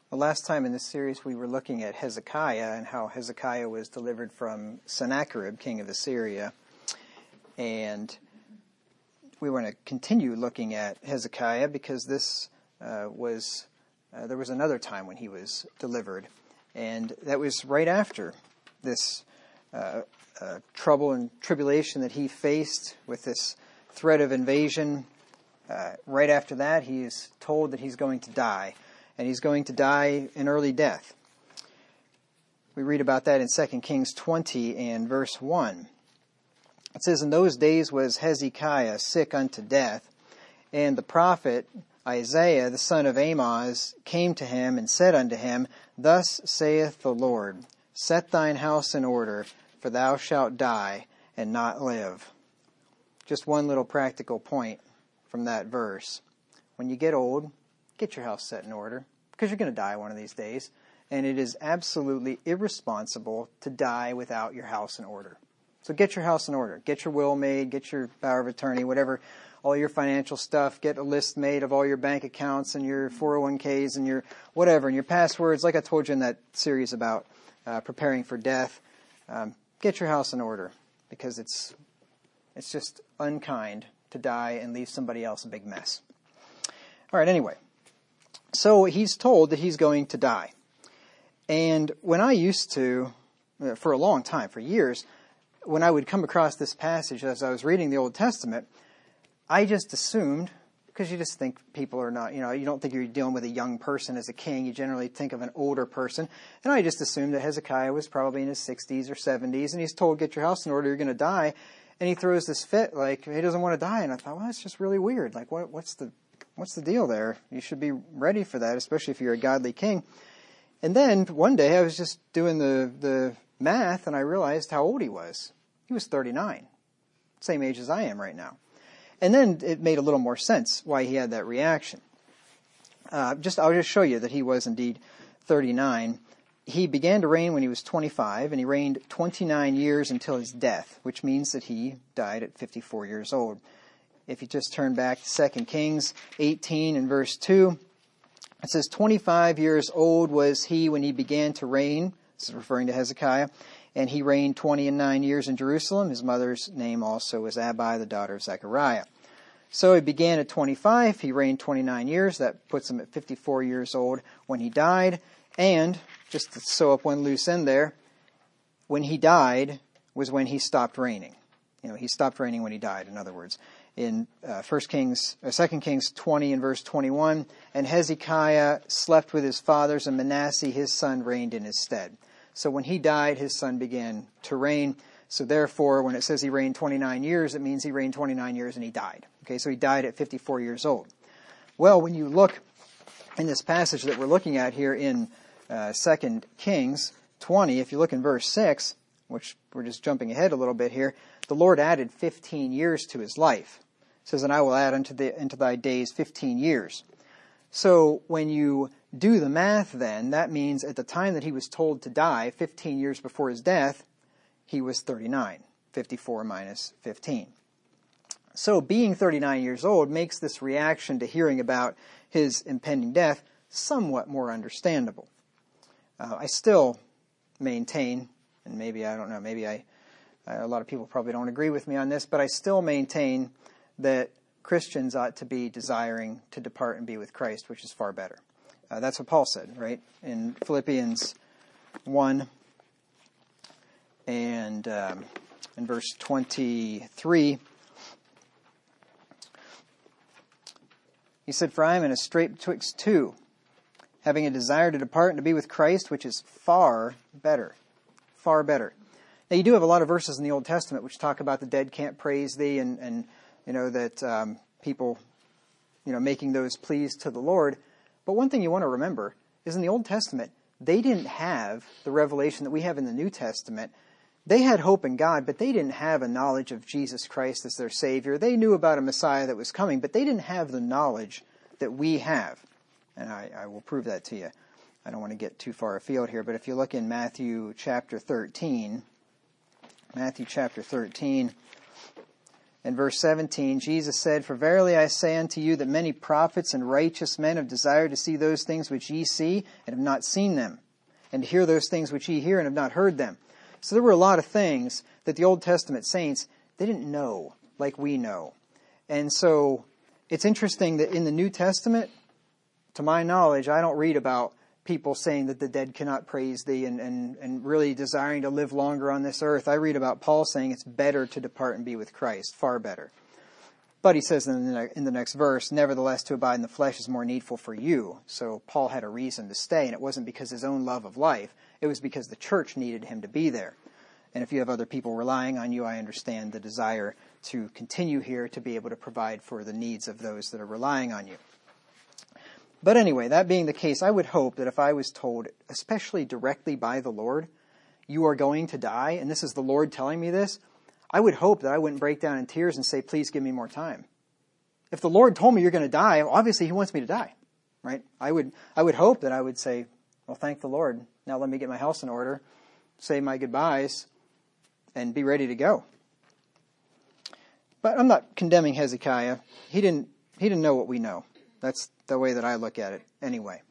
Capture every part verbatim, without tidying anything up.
The last time in this series we were looking at Hezekiah and how Hezekiah was delivered from Sennacherib, king of Assyria. And we want to continue looking at Hezekiah because this uh, was, uh, there was another time when he was delivered. And that was right after this uh, uh, trouble and tribulation that he faced with this threat of invasion. Uh, right after that, he is told that he's going to die. And he's going to die an early death. We read about that in Second Kings twenty and verse one. It says, "In those days was Hezekiah sick unto death, and the prophet Isaiah the son of Amoz came to him and said unto him, Thus saith the Lord, Set thine house in order, for thou shalt die and not live." Just one little practical point from that verse. When you get old, get your house set in order, because you're going to die one of these days. And it is absolutely irresponsible to die without your house in order. So get your house in order. Get your will made, get your power of attorney, whatever, all your financial stuff. Get a list made of all your bank accounts and your four oh one k's and your whatever, and your passwords, like I told you in that series about uh, preparing for death. Um, get your house in order, because it's it's just unkind to die and leave somebody else a big mess. All right, anyway. So he's told that he's going to die. And when I used to, for a long time, for years, when I would come across this passage as I was reading the Old Testament, I just assumed, because you just think people are not, you know, you don't think you're dealing with a young person as a king. You generally think of an older person. And I just assumed that Hezekiah was probably in his sixties or seventies, and he's told, get your house in order, you're going to die. And he throws this fit like he doesn't want to die. And I thought, well, that's just really weird. Like, what, what's the... What's the deal there? You should be ready for that, especially if you're a godly king. And then one day I was just doing the, the math, and I realized how old he was. He was thirty-nine, same age as I am right now. And then it made a little more sense why he had that reaction. Uh, just I'll just show you that he was indeed thirty-nine. He began to reign when he was twenty-five, and he reigned twenty-nine years until his death, which means that he died at fifty-four years old. If you just turn back to Second Kings eighteen and verse two, it says, twenty-five years old was he when he began to reign. This is referring to Hezekiah. And he reigned twenty and nine years in Jerusalem. His mother's name also was Abi, the daughter of Zechariah. So he began at twenty-five. He reigned twenty-nine years. That puts him at fifty-four years old when he died. And, just to sew up one loose end there, when he died was when he stopped reigning. You know, he stopped reigning when he died, in other words. In uh, First Kings, uh, Second Kings twenty and verse twenty-one, and Hezekiah slept with his fathers, and Manasseh his son reigned in his stead. So when he died, his son began to reign. So therefore, when it says he reigned twenty-nine years, it means he reigned twenty-nine years and he died. Okay, so he died at fifty-four years old. Well, when you look in this passage that we're looking at here in uh, Second Kings twenty, if you look in verse six, which we're just jumping ahead a little bit here, the Lord added fifteen years to his life. It says, and I will add unto, the, unto thy days fifteen years. So when you do the math then, that means at the time that he was told to die, fifteen years before his death, he was thirty-nine. fifty-four minus fifteen. So being thirty-nine years old makes this reaction to hearing about his impending death somewhat more understandable. Uh, I still maintain, and maybe, I don't know, maybe I, a lot of people probably don't agree with me on this, but I still maintain that Christians ought to be desiring to depart and be with Christ, which is far better. Uh, that's what Paul said, right? In Philippians one and um, in verse twenty-three, he said, For I am in a strait betwixt two, having a desire to depart and to be with Christ, which is far better. Far better. Now, you do have a lot of verses in the Old Testament which talk about the dead can't praise thee, and, and you know, that um, people, you know, making those pleas to the Lord. But one thing you want to remember is in the Old Testament, they didn't have the revelation that we have in the New Testament. They had hope in God, but they didn't have a knowledge of Jesus Christ as their Savior. They knew about a Messiah that was coming, but they didn't have the knowledge that we have. And I, I will prove that to you. I don't want to get too far afield here, but if you look in Matthew chapter thirteen, Matthew chapter thirteen, In verse seventeen, Jesus said, "For verily I say unto you that many prophets and righteous men have desired to see those things which ye see and have not seen them, and to hear those things which ye hear and have not heard them." So there were a lot of things that the Old Testament saints, they didn't know like we know. And so it's interesting that in the New Testament, to my knowledge, I don't read about people saying that the dead cannot praise thee and, and, and really desiring to live longer on this earth. I read about Paul saying it's better to depart and be with Christ, far better. But he says in the, in the next verse, "Nevertheless, to abide in the flesh is more needful for you." So Paul had a reason to stay, and it wasn't because his own love of life. It was because the church needed him to be there. And if you have other people relying on you, I understand the desire to continue here to be able to provide for the needs of those that are relying on you. But anyway, that being the case, I would hope that if I was told, especially directly by the Lord, you are going to die, and this is the Lord telling me this, I would hope that I wouldn't break down in tears and say, "Please give me more time." If the Lord told me you're going to die, obviously he wants me to die, right? I would, I would hope that I would say, "Well, thank the Lord. Now let me get my house in order, say my goodbyes, and be ready to go." But I'm not condemning Hezekiah. He didn't, he didn't know what we know. That's the way that I look at it anyway.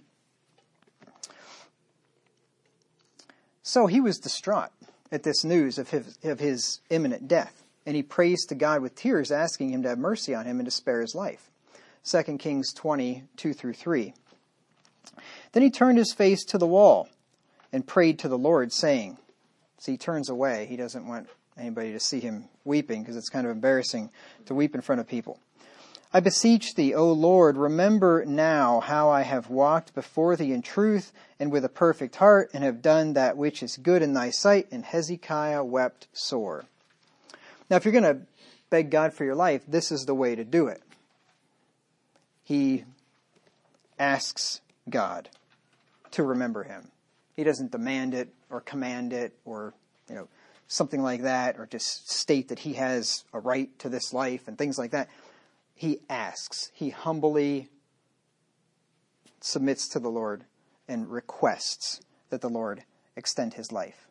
So he was distraught at this news of his, of his imminent death, and he prays to God with tears, asking him to have mercy on him and to spare his life. Second Kings twenty, two through three. Then he turned his face to the wall and prayed to the Lord, saying, so he turns away. He doesn't want anybody to see him weeping because it's kind of embarrassing to weep in front of people. "I beseech thee, O Lord, remember now how I have walked before thee in truth and with a perfect heart, and have done that which is good in thy sight." And Hezekiah wept sore. Now, if you're going to beg God for your life, this is the way to do it. He asks God to remember him. He doesn't demand it or command it or, you know, something like that, or just state that he has a right to this life and things like that. He asks. He humbly submits to the Lord and requests that the Lord extend his life.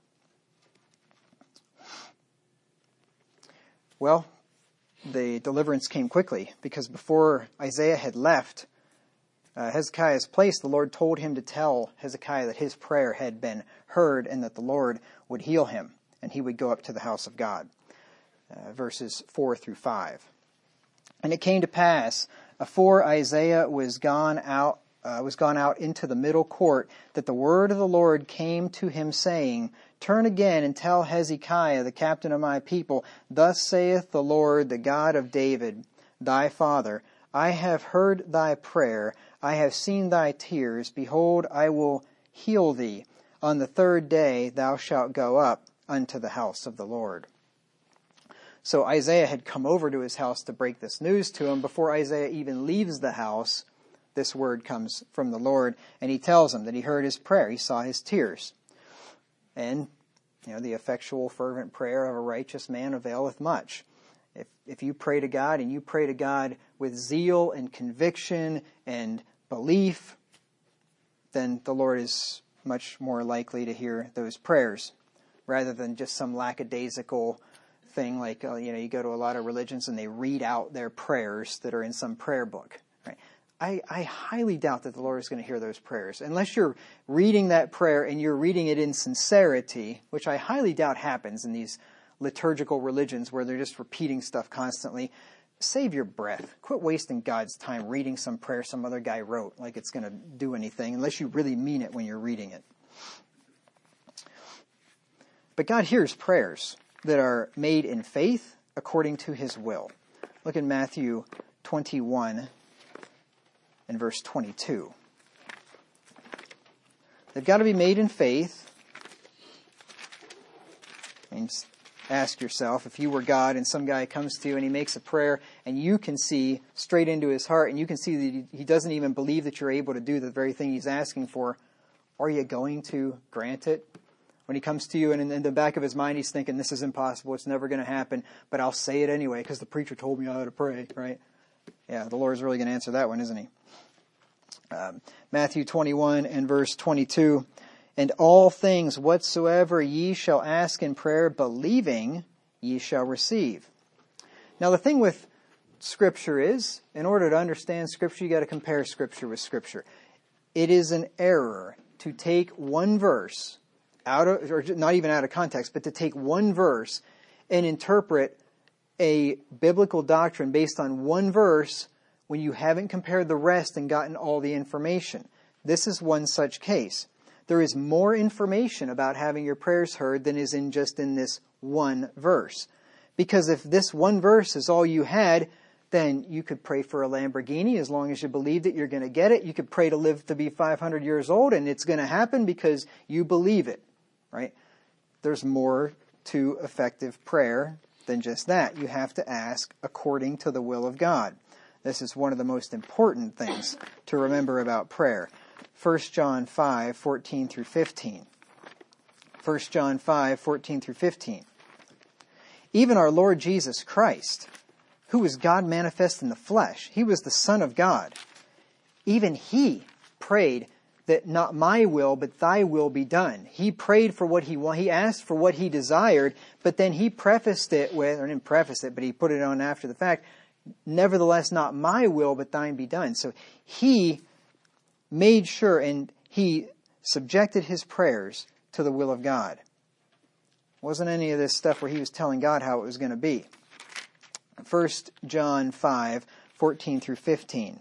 Well, the deliverance came quickly, because before Isaiah had left uh, Hezekiah's place, the Lord told him to tell Hezekiah that his prayer had been heard and that the Lord would heal him, and he would go up to the house of God. Uh, verses four through five. "And it came to pass, afore Isaiah was gone out, uh, was gone out into the middle court, that the word of the Lord came to him, saying, Turn again and tell Hezekiah, the captain of my people, Thus saith the Lord, the God of David, thy father, I have heard thy prayer, I have seen thy tears. Behold, I will heal thee. On the third day thou shalt go up unto the house of the Lord." So Isaiah had come over to his house to break this news to him. Before Isaiah even leaves the house, this word comes from the Lord, and he tells him that he heard his prayer. He saw his tears. And, you know, the effectual, fervent prayer of a righteous man availeth much. If, if you pray to God, and you pray to God with zeal and conviction and belief, then the Lord is much more likely to hear those prayers, rather than just some lackadaisical thing like, uh, you know, you go to a lot of religions and they read out their prayers that are in some prayer book. Right? I, I highly doubt that the Lord is going to hear those prayers. Unless you're reading that prayer and you're reading it in sincerity, which I highly doubt happens in these liturgical religions where they're just repeating stuff constantly. Save your breath. Quit wasting God's time reading some prayer some other guy wrote like it's going to do anything, unless you really mean it when you're reading it. But God hears prayers that are made in faith according to his will. Look at Matthew twenty-one and verse twenty-two. They've got to be made in faith. And ask yourself, if you were God and some guy comes to you and he makes a prayer and you can see straight into his heart and you can see that he doesn't even believe that you're able to do the very thing he's asking for, are you going to grant it? When he comes to you and in the back of his mind he's thinking, this is impossible, it's never going to happen, but I'll say it anyway because the preacher told me I ought to pray, right? Yeah, the Lord's really going to answer that one, isn't he? Um, Matthew twenty-one and verse twenty-two, "And all things whatsoever ye shall ask in prayer, believing, ye shall receive." Now the thing with Scripture is, in order to understand Scripture, you got to compare Scripture with Scripture. It is an error to take one verse out of, or not even out of context, but to take one verse and interpret a biblical doctrine based on one verse when you haven't compared the rest and gotten all the information. This is one such case. There is more information about having your prayers heard than is in just in this one verse. Because if this one verse is all you had, then you could pray for a Lamborghini as long as you believe that you're going to get it. You could pray to live to be five hundred years old, and it's going to happen because you believe it, right? There's more to effective prayer than just that. You have to ask according to the will of God. This is one of the most important things to remember about prayer. First John five, fourteen through fifteen. First John five, fourteen through fifteen. Even our Lord Jesus Christ, who was God manifest in the flesh, he was the Son of God. Even he prayed that not my will, but thy will be done. He prayed for what he wanted. He asked for what he desired, but then he prefaced it with, or didn't preface it, but he put it on after the fact, nevertheless, not my will, but thine be done. So he made sure, and he subjected his prayers to the will of God. It wasn't any of this stuff where he was telling God how it was going to be. First John five, fourteen through fifteen.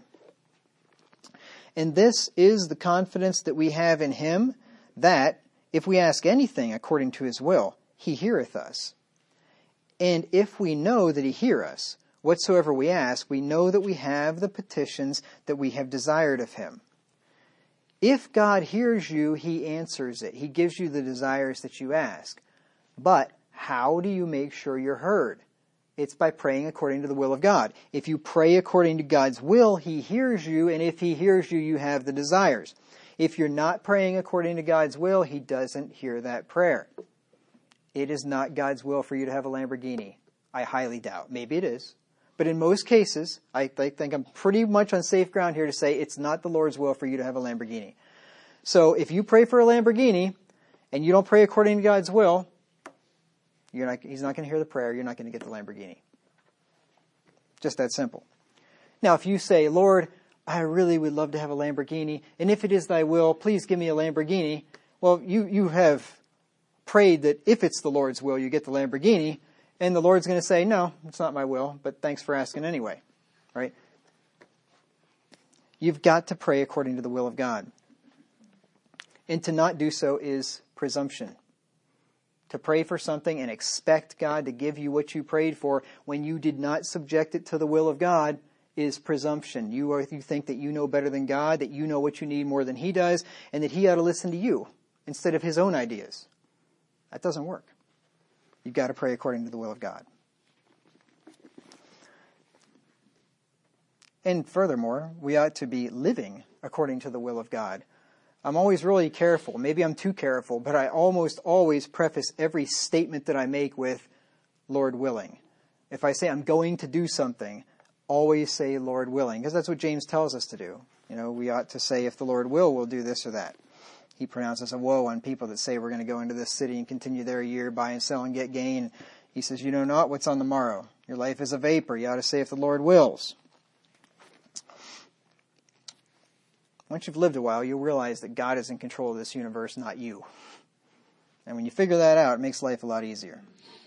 And this is the confidence that we have in him, that if we ask anything according to his will, he heareth us. And if we know that he hear us, whatsoever we ask, we know that we have the petitions that we have desired of him. If God hears you, he answers it. He gives you the desires that you ask. But how do you make sure you're heard? It's by praying according to the will of God. If you pray according to God's will, he hears you, and if he hears you, you have the desires. If you're not praying according to God's will, he doesn't hear that prayer. It is not God's will for you to have a Lamborghini. I highly doubt. Maybe it is. But in most cases, I think I'm pretty much on safe ground here to say it's not the Lord's will for you to have a Lamborghini. So if you pray for a Lamborghini and you don't pray according to God's will, you're not, he's not going to hear the prayer. You're not going to get the Lamborghini. Just that simple. Now, if you say, Lord, I really would love to have a Lamborghini, and if it is thy will, please give me a Lamborghini. Well, you, you have prayed that if it's the Lord's will, you get the Lamborghini, and the Lord's going to say, no, it's not my will, but thanks for asking anyway, right? You've got to pray according to the will of God. And to not do so is presumption. To pray for something and expect God to give you what you prayed for when you did not subject it to the will of God is presumption. You are, you think that you know better than God, that you know what you need more than he does, and that he ought to listen to you instead of his own ideas. That doesn't work. You've got to pray according to the will of God. And furthermore, we ought to be living according to the will of God. I'm always really careful. Maybe I'm too careful, but I almost always preface every statement that I make with Lord willing. If I say I'm going to do something, always say Lord willing, because that's what James tells us to do. You know, we ought to say if the Lord will, we'll do this or that. He pronounces a woe on people that say we're going to go into this city and continue there a year, buy and sell and get gain. He says, you know not what's on the morrow. Your life is a vapor. You ought to say if the Lord wills. Once you've lived a while, you'll realize that God is in control of this universe, not you. And when you figure that out, it makes life a lot easier.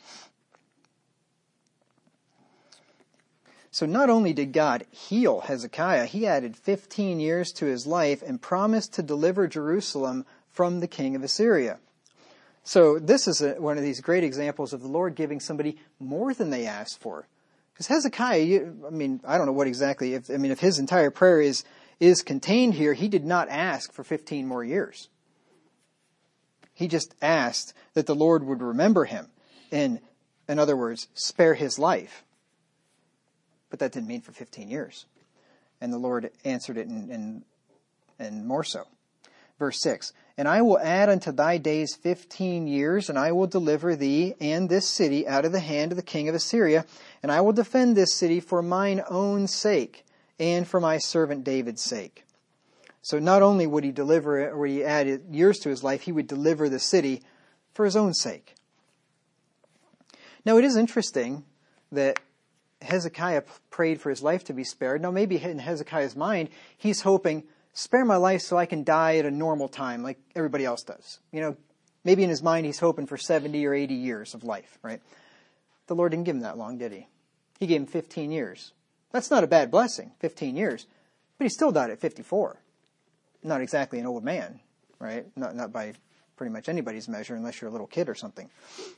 So not only did God heal Hezekiah, he added fifteen years to his life and promised to deliver Jerusalem from the king of Assyria. So this is a, one of these great examples of the Lord giving somebody more than they asked for. Because Hezekiah, you, I mean, I don't know what exactly, if, I mean, if his entire prayer is is contained here, he did not ask for fifteen more years. He just asked that the Lord would remember him and, in other words, spare his life. But that didn't mean for fifteen years. And the Lord answered it and, and, and more so. Verse six, and I will add unto thy days fifteen years, and I will deliver thee and this city out of the hand of the king of Assyria, and I will defend this city for mine own sake, and for my servant David's sake. So not only would he deliver it, or he add years to his life, he would deliver the city for his own sake. Now it is interesting that Hezekiah prayed for his life to be spared. Now maybe in Hezekiah's mind, he's hoping, spare my life so I can die at a normal time like everybody else does. You know, maybe in his mind he's hoping for seventy or eighty years of life, right? The Lord didn't give him that long, did he? He gave him fifteen years. That's not a bad blessing, fifteen years. But he still died at fifty-four. Not exactly an old man, right? Not, not by pretty much anybody's measure unless you're a little kid or something.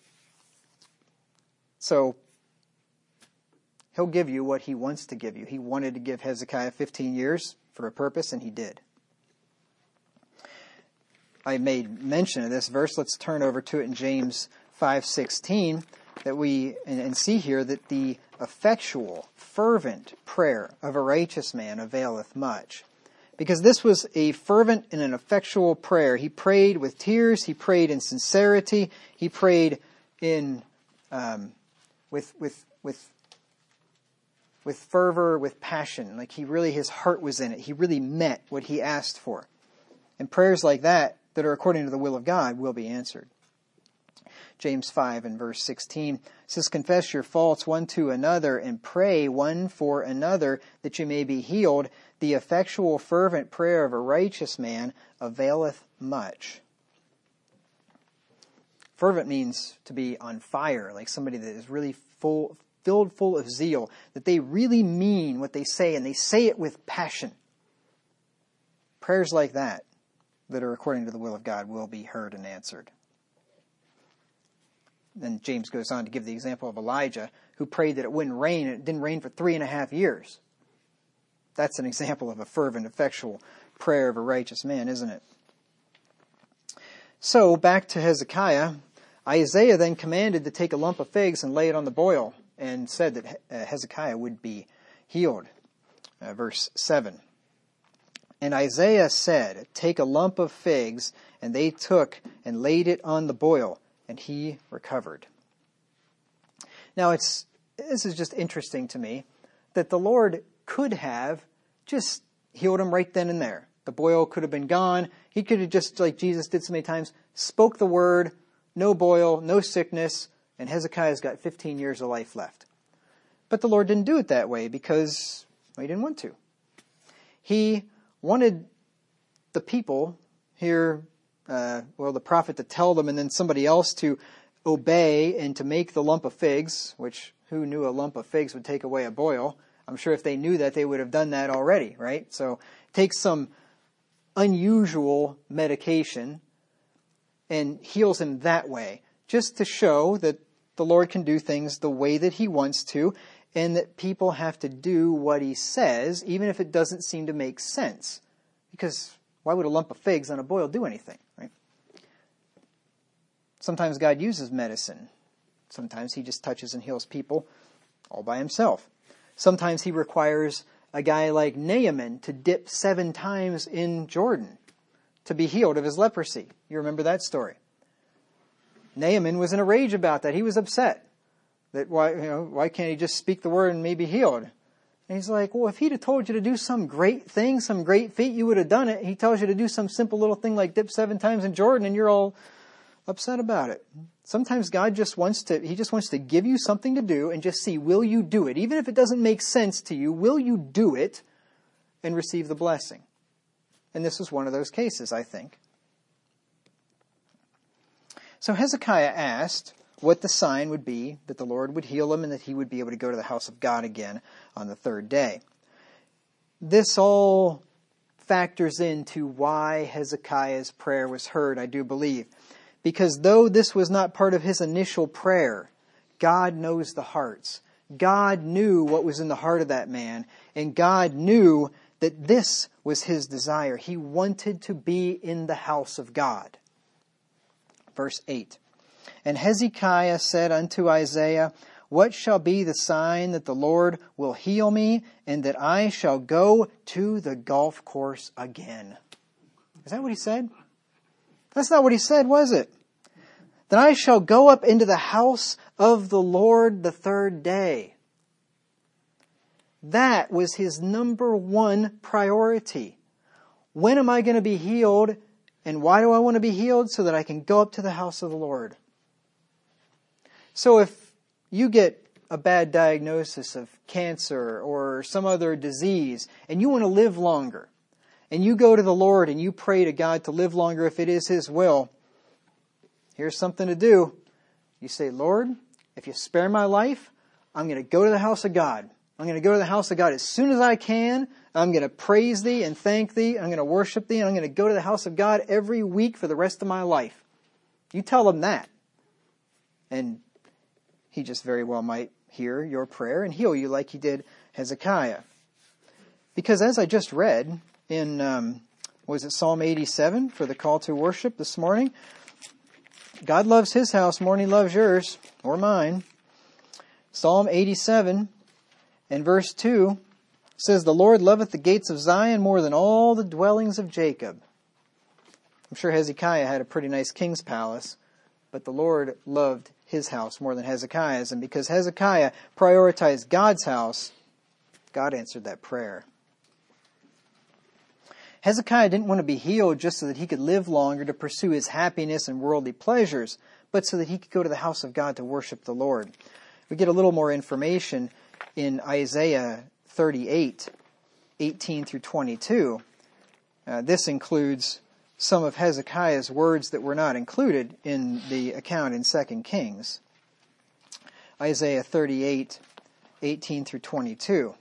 So he'll give you what he wants to give you. He wanted to give Hezekiah fifteen years for a purpose, and he did. I made mention of this verse. Let's turn over to it in James five sixteen, that we and, and see here that the effectual, fervent prayer of a righteous man availeth much. Because this was a fervent and an effectual prayer. He prayed with tears. He prayed in sincerity. He prayed in um, with with with with fervor, with passion. Like he really, his heart was in it. He really meant what he asked for. And prayers like that, that are according to the will of God, will be answered. James five and verse sixteen says, confess your faults one to another and pray one for another that you may be healed. The effectual fervent prayer of a righteous man availeth much. Fervent means to be on fire, like somebody that is really full, filled full of zeal, that they really mean what they say and they say it with passion. Prayers like that, that are according to the will of God, will be heard and answered. Then James goes on to give the example of Elijah, who prayed that it wouldn't rain, and it didn't rain for three and a half years. That's an example of a fervent, effectual prayer of a righteous man, isn't it? So, back to Hezekiah. Isaiah then commanded to take a lump of figs and lay it on the boil, and said that Hezekiah would be healed. Uh, verse seven. And Isaiah said, take a lump of figs, and they took and laid it on the boil, and he recovered. Now, it's this is just interesting to me that the Lord could have just healed him right then and there. The boil could have been gone. He could have just, like Jesus did so many times, spoke the word, no boil, no sickness, and Hezekiah's got fifteen years of life left. But the Lord didn't do it that way because well, he didn't want to. He wanted the people here, uh, well, the prophet to tell them and then somebody else to obey and to make the lump of figs, which who knew a lump of figs would take away a boil? I'm sure if they knew that, they would have done that already, right? So take some unusual medication and heals him that way, just to show that the Lord can do things the way that he wants to, and that people have to do what he says, even if it doesn't seem to make sense. Because why would a lump of figs on a boil do anything, right? Sometimes God uses medicine. Sometimes he just touches and heals people all by himself. Sometimes he requires a guy like Naaman to dip seven times in Jordan to be healed of his leprosy. You remember that story. Naaman was in a rage about that. He was upset that why, you know, why can't he just speak the word and maybe healed? And he's like, well, if he'd have told you to do some great thing, some great feat, you would have done it. He tells you to do some simple little thing like dip seven times in Jordan, and you're all upset about it. Sometimes God just wants to, he just wants to give you something to do and just see, will you do it? Even if it doesn't make sense to you, will you do it and receive the blessing? And this was one of those cases, I think. So Hezekiah asked what the sign would be that the Lord would heal him and that he would be able to go to the house of God again on the third day. This all factors into why Hezekiah's prayer was heard, I do believe. Because though this was not part of his initial prayer, God knows the hearts. God knew what was in the heart of that man, and God knew that this was his desire. He wanted to be in the house of God. Verse eight. And Hezekiah said unto Isaiah, what shall be the sign that the Lord will heal me, and that I shall go to the golf course again? Is that what he said? That's not what he said, was it? That I shall go up into the house of the Lord the third day. That was his number one priority. When am I going to be healed? And why do I want to be healed? So that I can go up to the house of the Lord. So if you get a bad diagnosis of cancer or some other disease, and you want to live longer, and you go to the Lord and you pray to God to live longer if it is His will, here's something to do. You say, Lord, if you spare my life, I'm going to go to the house of God. I'm going to go to the house of God as soon as I can. I'm going to praise Thee and thank Thee. I'm going to worship Thee, and I'm going to go to the house of God every week for the rest of my life. You tell Him that. And He just very well might hear your prayer and heal you like He did Hezekiah. Because as I just read in, um, was it Psalm eighty-seven for the call to worship this morning? God loves His house more than He loves yours or mine. Psalm eighty-seven and verse two says, the Lord loveth the gates of Zion more than all the dwellings of Jacob. I'm sure Hezekiah had a pretty nice king's palace, but the Lord loved his house more than Hezekiah's. And because Hezekiah prioritized God's house, God answered that prayer. Hezekiah didn't want to be healed just so that he could live longer to pursue his happiness and worldly pleasures, but so that he could go to the house of God to worship the Lord. We get a little more information in Isaiah thirty-eight, eighteen through twenty-two. Uh, this includes some of Hezekiah's words that were not included in the account in Second Kings. Isaiah thirty-eight, eighteen through twenty-two.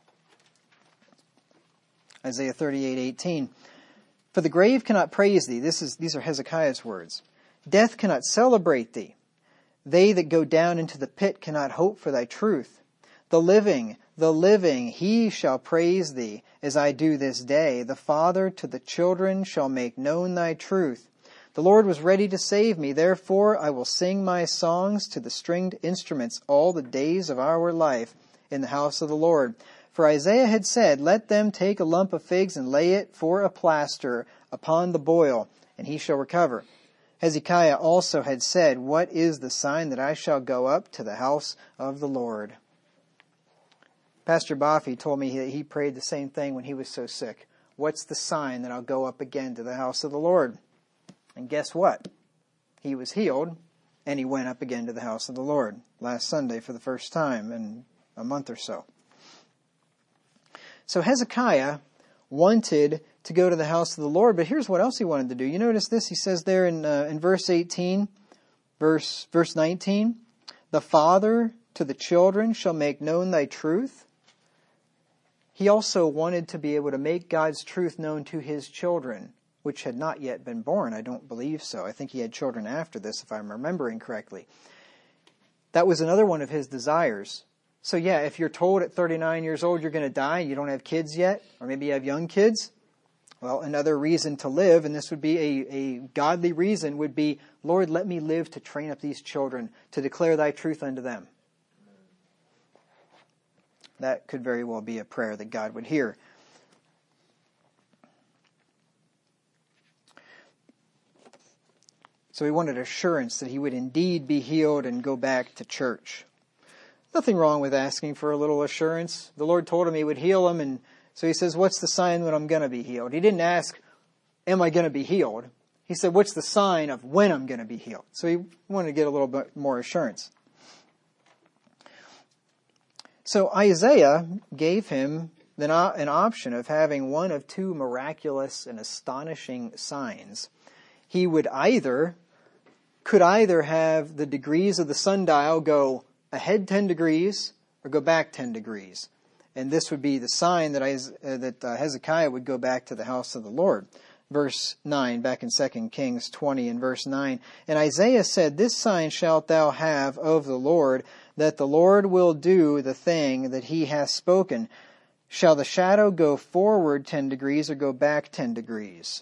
Isaiah thirty-eight, eighteen. For the grave cannot praise thee. This is, these are Hezekiah's words. Death cannot celebrate thee. They that go down into the pit cannot hope for thy truth. The living, the living, he shall praise thee, as I do this day. The father to the children shall make known thy truth. The Lord was ready to save me. Therefore I will sing my songs to the stringed instruments all the days of our life in the house of the Lord. For Isaiah had said, let them take a lump of figs and lay it for a plaster upon the boil, and he shall recover. Hezekiah also had said, what is the sign that I shall go up to the house of the Lord? Pastor Boffey told me that he prayed the same thing when he was so sick. What's the sign that I'll go up again to the house of the Lord? And guess what? He was healed, and he went up again to the house of the Lord last Sunday for the first time in a month or so. So Hezekiah wanted to go to the house of the Lord, but here's what else he wanted to do. You notice this? He says there in uh, in verse eighteen, verse verse nineteen, the father to the children shall make known thy truth. He also wanted to be able to make God's truth known to his children, which had not yet been born. I don't believe so. I think he had children after this, if I'm remembering correctly. That was another one of his desires. So yeah, if you're told at thirty-nine years old you're going to die and you don't have kids yet, or maybe you have young kids, well, another reason to live, and this would be a, a godly reason, would be, Lord, let me live to train up these children, to declare thy truth unto them. That could very well be a prayer that God would hear. So he wanted assurance that he would indeed be healed and go back to church. Nothing wrong with asking for a little assurance. The Lord told him he would heal him, and so he says, what's the sign when I'm going to be healed? He didn't ask, am I going to be healed? He said, what's the sign of when I'm going to be healed? So he wanted to get a little bit more assurance. So Isaiah gave him an option of having one of two miraculous and astonishing signs. He would either, could either have the degrees of the sundial go ahead ten degrees or go back ten degrees. And this would be the sign that, I, uh, that uh, Hezekiah would go back to the house of the Lord. Verse nine, back in Second Kings twenty and verse nine. And Isaiah said, this sign shalt thou have of the Lord, that the Lord will do the thing that he hath spoken. Shall the shadow go forward ten degrees or go back ten degrees?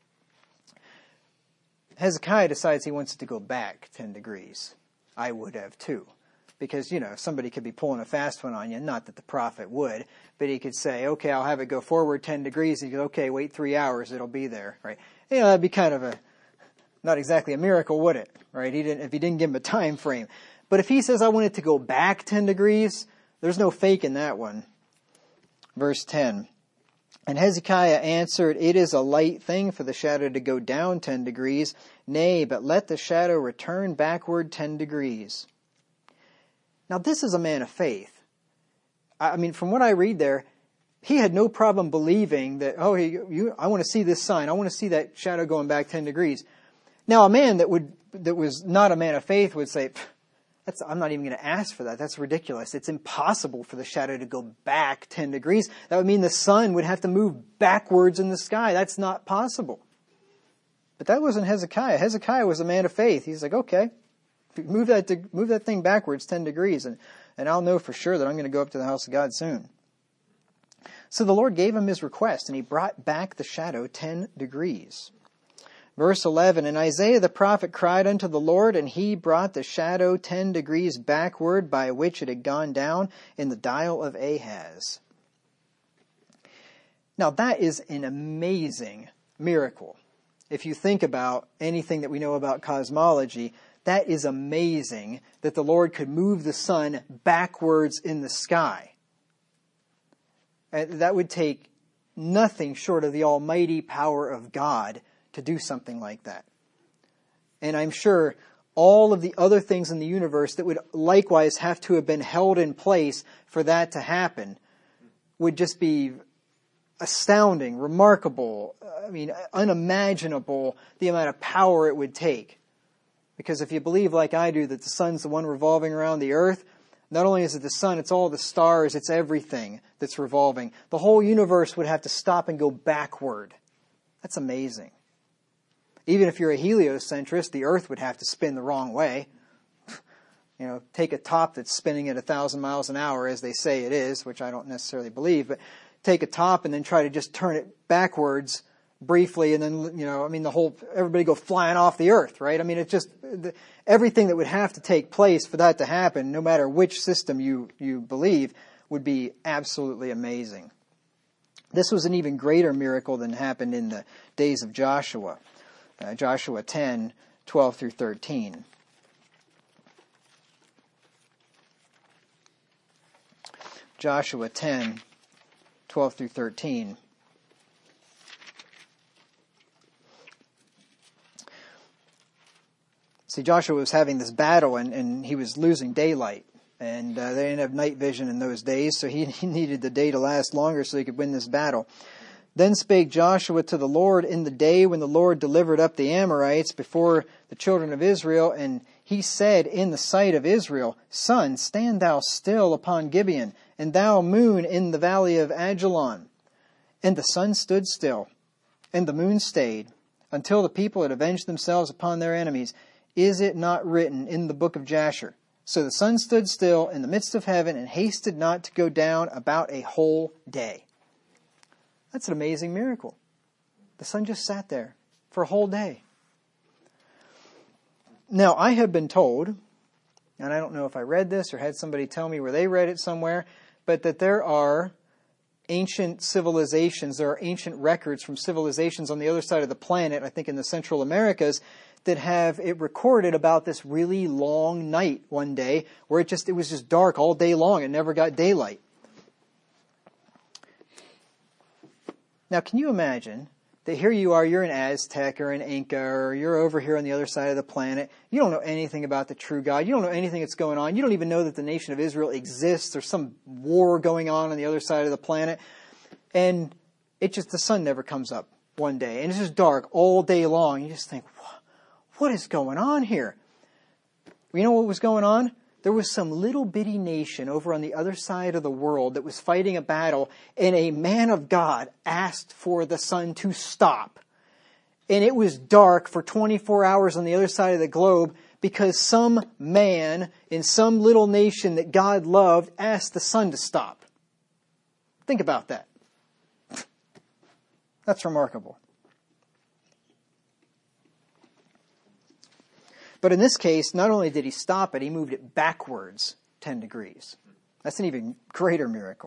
Hezekiah decides he wants it to go back ten degrees. I would have too. Because, you know, somebody could be pulling a fast one on you. Not that the prophet would, but he could say, okay, I'll have it go forward ten degrees. He goes, okay, wait three hours, it'll be there, right? You know, that'd be kind of a, not exactly a miracle, would it? Right? He didn't, if he didn't give him a time frame. But if he says, I want it to go back ten degrees, there's no fake in that one. Verse ten. And Hezekiah answered, it is a light thing for the shadow to go down ten degrees. Nay, but let the shadow return backward ten degrees. Now, this is a man of faith. I mean, from what I read there, he had no problem believing that, oh, he, you, I want to see this sign. I want to see that shadow going back ten degrees. Now, a man that would that was not a man of faith would say, That's, I'm not even going to ask for that. That's ridiculous. It's impossible for the shadow to go back ten degrees. That would mean the sun would have to move backwards in the sky. That's not possible. But that wasn't Hezekiah. Hezekiah was a man of faith. He's like, okay, move that move that thing backwards ten degrees, and, and I'll know for sure that I'm going to go up to the house of God soon. So the Lord gave him his request, and he brought back the shadow ten degrees. Verse eleven, and Isaiah the prophet cried unto the Lord, and he brought the shadow ten degrees backward by which it had gone down in the dial of Ahaz. Now that is an amazing miracle. If you think about anything that we know about cosmology, that is amazing that the Lord could move the sun backwards in the sky. And that would take nothing short of the almighty power of God to do something like that. And I'm sure all of the other things in the universe that would likewise have to have been held in place for that to happen would just be astounding, remarkable, I mean, unimaginable, the amount of power it would take. Because if you believe like I do that the sun's the one revolving around the earth, not only is it the sun, it's all the stars, it's everything that's revolving. The whole universe would have to stop and go backward. That's amazing. Even if you're a heliocentrist, the earth would have to spin the wrong way. You know, take a top that's spinning at a thousand miles an hour, as they say it is, which I don't necessarily believe, but take a top and then try to just turn it backwards briefly, and then, you know, I mean, the whole, everybody go flying off the earth, right? I mean, it's just, the, everything that would have to take place for that to happen, no matter which system you, you believe, would be absolutely amazing. This was an even greater miracle than happened in the days of Joshua. Uh, Joshua ten, twelve through thirteen. Joshua ten, twelve through thirteen. See, Joshua was having this battle, and, and he was losing daylight. And uh, they didn't have night vision in those days, so he, he needed the day to last longer so he could win this battle. Then spake Joshua to the Lord in the day when the Lord delivered up the Amorites before the children of Israel, and he said in the sight of Israel, Sun, stand thou still upon Gibeon, and thou moon in the valley of Ajalon. And the sun stood still, and the moon stayed, until the people had avenged themselves upon their enemies. Is it not written in the book of Jasher? So the sun stood still in the midst of heaven, and hasted not to go down about a whole day. That's an amazing miracle. The sun just sat there for a whole day. Now, I have been told, and I don't know if I read this or had somebody tell me where they read it somewhere, but that there are ancient civilizations, there are ancient records from civilizations on the other side of the planet, I think in the Central Americas, that have it recorded about this really long night one day where it just it was just dark all day long. It never got daylight. Now, can you imagine that here you are, you're an Aztec or an Inca, or you're over here on the other side of the planet. You don't know anything about the true God. You don't know anything that's going on. You don't even know that the nation of Israel exists. There's some war going on on the other side of the planet. And it just, the sun never comes up one day. And it's just dark all day long. You just think, what is going on here? You know what was going on? There was some little bitty nation over on the other side of the world that was fighting a battle, and a man of God asked for the sun to stop. And it was dark for twenty-four hours on the other side of the globe because some man in some little nation that God loved asked the sun to stop. Think about that. That's remarkable. But in this case, not only did he stop it, he moved it backwards ten degrees. That's an even greater miracle.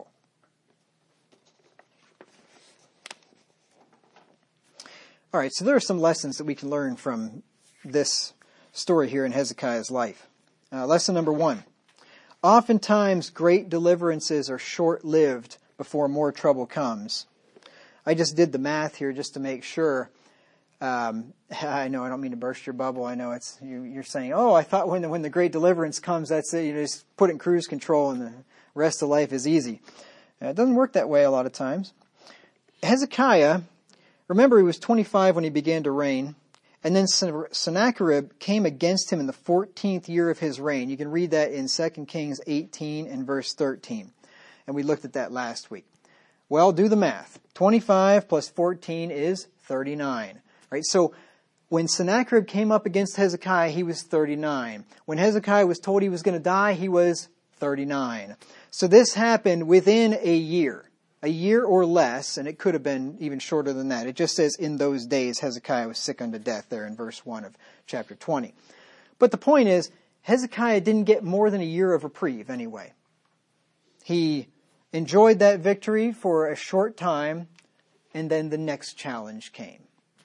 All right, so there are some lessons that we can learn from this story here in Hezekiah's life. Uh, lesson number one. Oftentimes, great deliverances are short-lived before more trouble comes. I just did the math here just to make sure. Um, I know I don't mean to burst your bubble. I know it's you, you're saying, oh, I thought when the, when the great deliverance comes, that's it. You just put it in cruise control and the rest of life is easy. Uh, it doesn't work that way a lot of times. Hezekiah, remember he was twenty-five when he began to reign, and then Sennacherib came against him in the fourteenth year of his reign. You can read that in Second Kings eighteen and verse thirteen. And we looked at that last week. Well, do the math. twenty-five plus fourteen is thirty-nine. Right? So when Sennacherib came up against Hezekiah, he was thirty-nine. When Hezekiah was told he was going to die, he was thirty-nine. So this happened within a year. A year or less, and it could have been even shorter than that. It just says, in those days, Hezekiah was sick unto death there in verse one of chapter twenty. But the point is, Hezekiah didn't get more than a year of reprieve anyway. He enjoyed that victory for a short time, and then the next challenge came.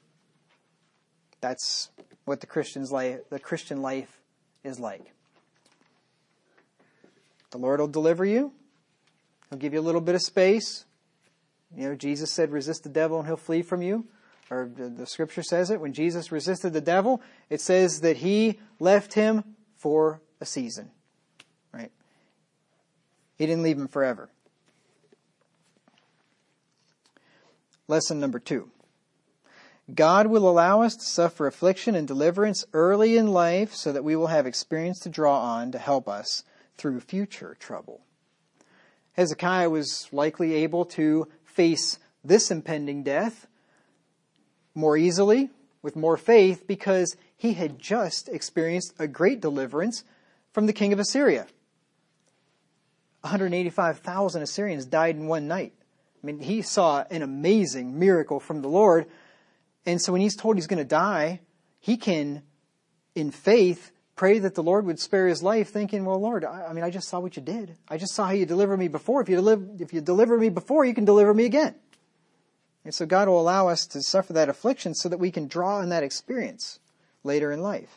That's what the Christian's life, the Christian life is like. The Lord will deliver you. He'll give you a little bit of space. You know, Jesus said, resist the devil and he'll flee from you. Or the scripture says it. When Jesus resisted the devil, it says that he left him for a season. Right? He didn't leave him forever. Lesson number two. God will allow us to suffer affliction and deliverance early in life so that we will have experience to draw on to help us through future trouble. Hezekiah was likely able to face this impending death more easily, with more faith, because he had just experienced a great deliverance from the king of Assyria. one hundred eighty-five thousand Assyrians died in one night. I mean, he saw an amazing miracle from the Lord. And so when he's told he's going to die, he can, in faith, pray that the Lord would spare his life, thinking, well, Lord, I, I mean, I just saw what you did. I just saw how you delivered me before. If you deliver, if you deliver me before, you can deliver me again. And so God will allow us to suffer that affliction so that we can draw on that experience later in life.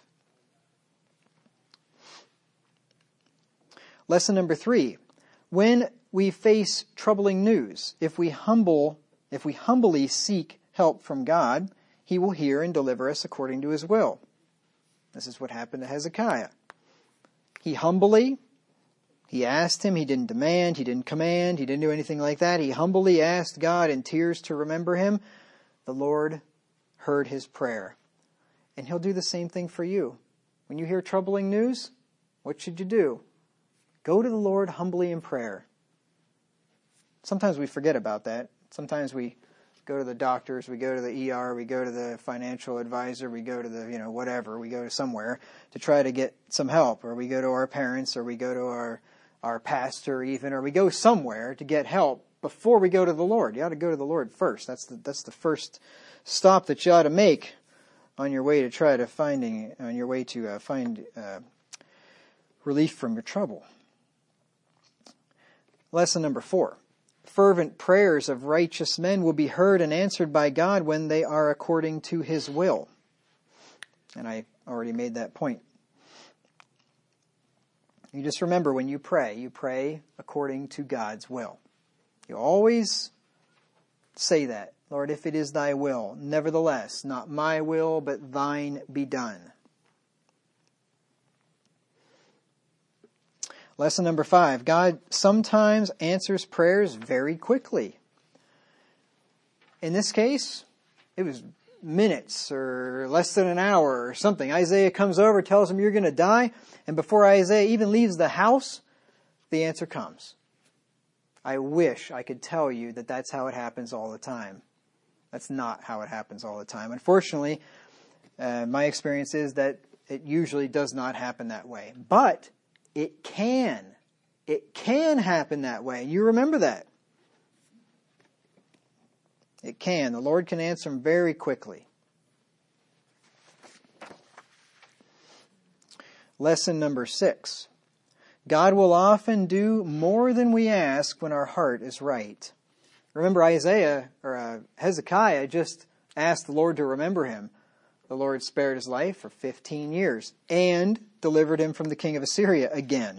Lesson number three. When we face troubling news, if we humble, if we humbly seek help from God, he will hear and deliver us according to his will. This is what happened to Hezekiah. He humbly, he asked him, he didn't demand, he didn't command, he didn't do anything like that. He humbly asked God in tears to remember him. The Lord heard his prayer. And he'll do the same thing for you. When you hear troubling news, what should you do? Go to the Lord humbly in prayer. Sometimes we forget about that. Sometimes we go to the doctors, we go to the E R, we go to the financial advisor, we go to the, you know, whatever, we go to somewhere to try to get some help, or we go to our parents, or we go to our, our pastor even, or we go somewhere to get help before we go to the Lord. You ought to go to the Lord first. That's the, that's the first stop that you ought to make on your way to try to finding, on your way to uh, find uh, relief from your trouble. Lesson number four. Fervent prayers of righteous men will be heard and answered by God when they are according to his will. And I already made that point. You just remember, when you pray, you pray according to God's will. You always say that. Lord, if it is thy will, nevertheless, not my will, but thine be done. Lesson number five. God sometimes answers prayers very quickly. In this case, it was minutes or less than an hour or something. Isaiah comes over, tells him you're going to die, and before Isaiah even leaves the house, the answer comes. I wish I could tell you that that's how it happens all the time. That's not how it happens all the time. Unfortunately, uh, my experience is that it usually does not happen that way. But it can. It can happen that way. You remember that. It can. The Lord can answer them very quickly. Lesson number six. God will often do more than we ask when our heart is right. Remember, Isaiah, or uh, Hezekiah just asked the Lord to remember him. The Lord spared his life for fifteen years and delivered him from the king of Assyria again.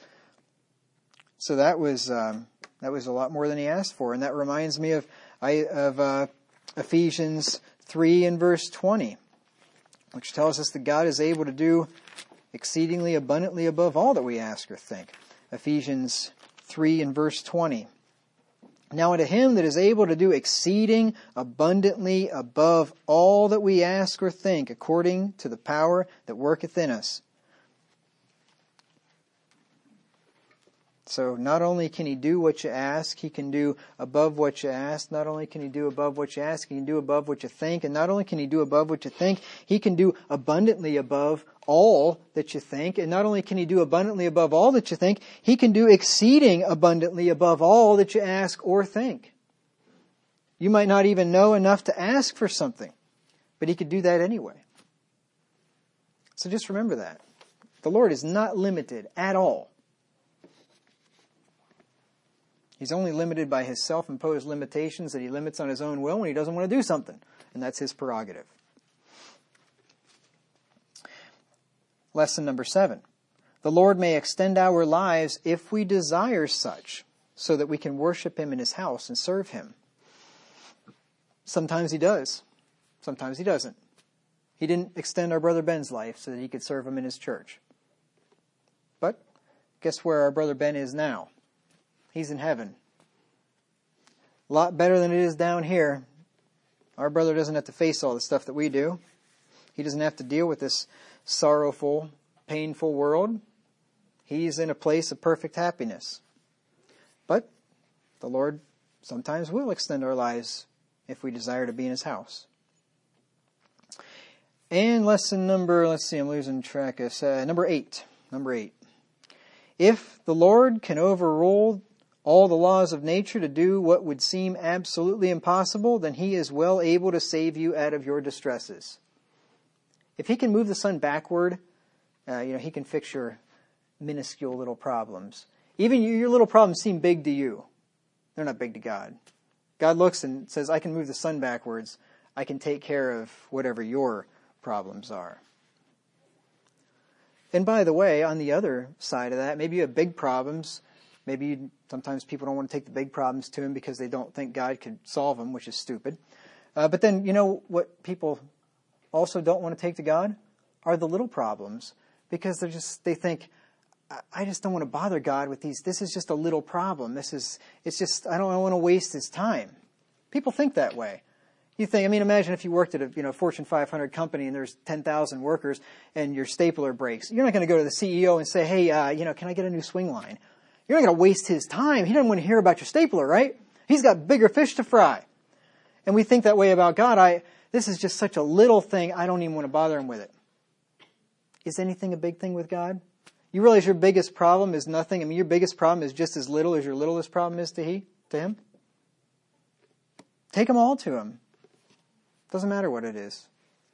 So that was um, that was a lot more than he asked for, and that reminds me of I, of uh, Ephesians three and verse twenty, which tells us that God is able to do exceedingly abundantly above all that we ask or think. Ephesians three and verse twenty. Now unto him that is able to do exceeding abundantly above all that we ask or think, according to the power that worketh in us. So not only can he do what you ask, he can do above what you ask. Not only can he do above what you ask, he can do above what you think. And not only can he do above what you think, he can do abundantly above all that you think. And not only can he do abundantly above all that you think, he can do exceeding abundantly above all that you ask or think. You might not even know enough to ask for something, but he could do that anyway. So just remember that. The Lord is not limited at all. He's only limited by his self-imposed limitations that he limits on his own will when he doesn't want to do something. And that's his prerogative. Lesson number seven. The Lord may extend our lives if we desire such, so that we can worship him in his house and serve him. Sometimes he does. Sometimes he doesn't. He didn't extend our brother Ben's life so that he could serve him in his church. But guess where our brother Ben is now? He's in heaven. A lot better than it is down here. Our brother doesn't have to face all the stuff that we do. He doesn't have to deal with this sorrowful, painful world. He's in a place of perfect happiness. But the Lord sometimes will extend our lives if we desire to be in his house. And lesson number, let's see, I'm losing track of, uh, number eight. Number eight. If the Lord can overrule all the laws of nature to do what would seem absolutely impossible, then he is well able to save you out of your distresses. If he can move the sun backward, uh, you know, he can fix your minuscule little problems. Even your, your little problems seem big to you. They're not big to God. God looks and says, I can move the sun backwards. I can take care of whatever your problems are. And by the way, on the other side of that, maybe you have big problems. Maybe you, sometimes people don't want to take the big problems to him because they don't think God could solve them, which is stupid. Uh, but then, you know what people also don't want to take to God? Are the little problems. Because they're just, they think, I just don't want to bother God with these. This is just a little problem. This is, it's just, I don't, I don't want to waste his time. People think that way. You think, I mean, imagine if you worked at a, you know, Fortune five hundred company and there's ten thousand workers and your stapler breaks. You're not going to go to the C E O and say, hey, uh, you know, can I get a new swing line? You're not going to waste his time. He doesn't want to hear about your stapler, right? He's got bigger fish to fry. And we think that way about God. I, this is just such a little thing. I don't even want to bother him with it. Is anything a big thing with God? You realize your biggest problem is nothing. I mean, your biggest problem is just as little as your littlest problem is to he, to him. Take them all to him. Doesn't matter what it is.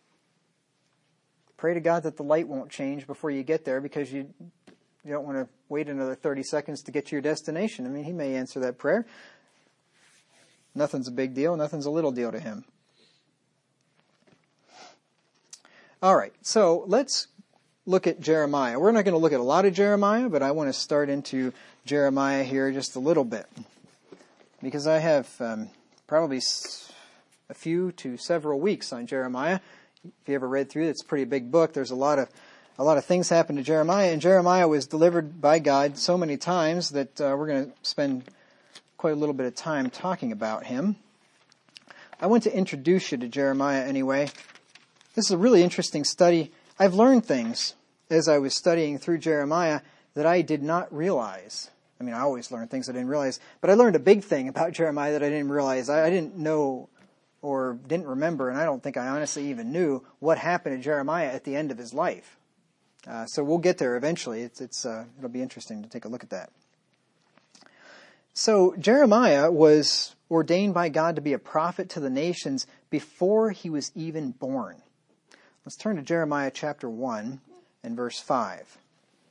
Pray to God that the light won't change before you get there because you, you don't want to wait another thirty seconds to get to your destination. I mean, he may answer that prayer. Nothing's a big deal. Nothing's a little deal to him. All right, so let's look at Jeremiah. We're not going to look at a lot of Jeremiah, but I want to start into Jeremiah here just a little bit. Because I have um, probably a few to several weeks on Jeremiah. If you ever read through it, it's a pretty big book. There's a lot of a lot of things happen to Jeremiah, and Jeremiah was delivered by God so many times that uh, we're going to spend quite a little bit of time talking about him. I want to introduce you to Jeremiah anyway. This is a really interesting study. I've learned things as I was studying through Jeremiah that I did not realize. I mean, I always learn things I didn't realize, but I learned a big thing about Jeremiah that I didn't realize. I, I didn't know or didn't remember, and I don't think I honestly even knew what happened to Jeremiah at the end of his life. Uh, so we'll get there eventually. It's, it's uh, it'll be interesting to take a look at that. So Jeremiah was ordained by God to be a prophet to the nations before he was even born. Let's turn to Jeremiah chapter one and verse five.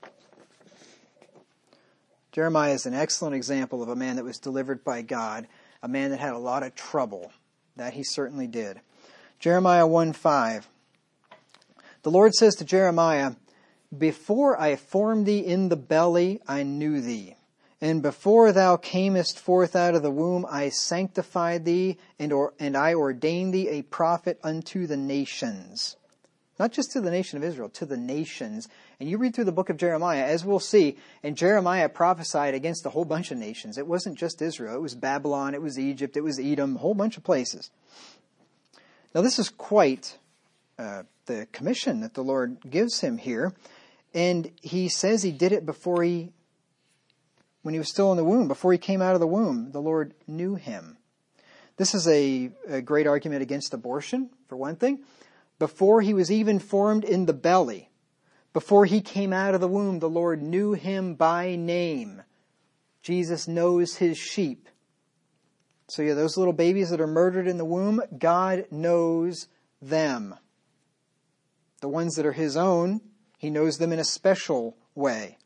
Jeremiah is an excellent example of a man that was delivered by God, a man that had a lot of trouble. That he certainly did. Jeremiah one five. The Lord says to Jeremiah, before I formed thee in the belly, I knew thee. And before thou camest forth out of the womb, I sanctified thee, and, or, and I ordained thee a prophet unto the nations. Not just to the nation of Israel, to the nations. And you read through the book of Jeremiah, as we'll see, and Jeremiah prophesied against a whole bunch of nations. It wasn't just Israel. It was Babylon, it was Egypt, it was Edom, a whole bunch of places. Now this is quite uh, the commission that the Lord gives him here. And he says he did it before he, when he was still in the womb, before he came out of the womb, the Lord knew him. This is a, a great argument against abortion, for one thing. Before he was even formed in the belly, before he came out of the womb, the Lord knew him by name. Jesus knows his sheep. So yeah, those little babies that are murdered in the womb, God knows them. The ones that are his own, he knows them in a special way.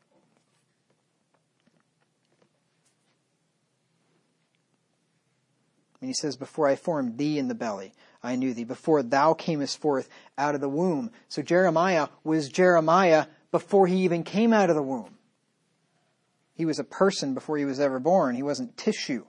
And he says, before I formed thee in the belly, I knew thee. Before thou camest forth out of the womb. So Jeremiah was Jeremiah before he even came out of the womb. He was a person before he was ever born. He wasn't tissue.